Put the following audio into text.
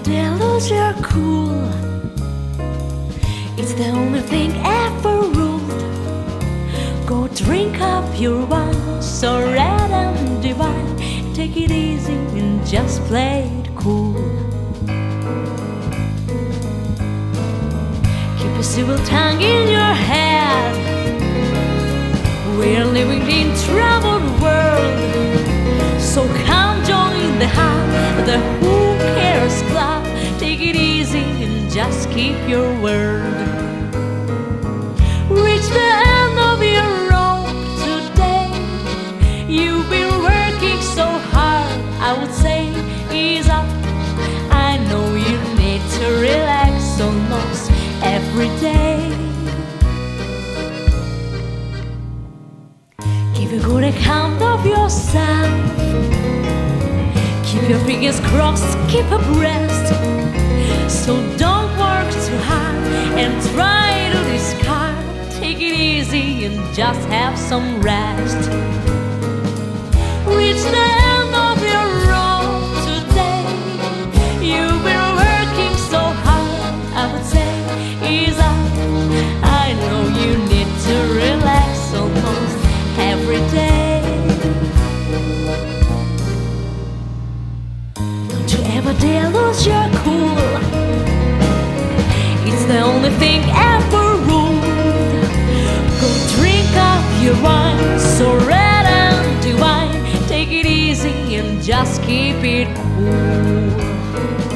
dare lose your cool. It's the only thing ever ruled. Go drink up your wine, so red and divine. Take it easy and just play it cool. Keep a civil tongue in your head. We're living in troubled world, so come join the high, the Who Cares Club. Take it easy and just keep your word. Reach the end of your rope today. You've been working so hard, I would say ease up. I know you need to relax almost every day. Give a good account of yourself. Keep your fingers crossed, keep abreast. So don't work too hard and try to discard. Take it easy and just have some rest. Reach the end of your road today. You've been working so hard, I would say ease up. I know you need to relax almost every day. Don't you ever dare lose your cool. It's the only thing ever ruled. Go drink up your wine, so red and divine. Take it easy and just keep it cool.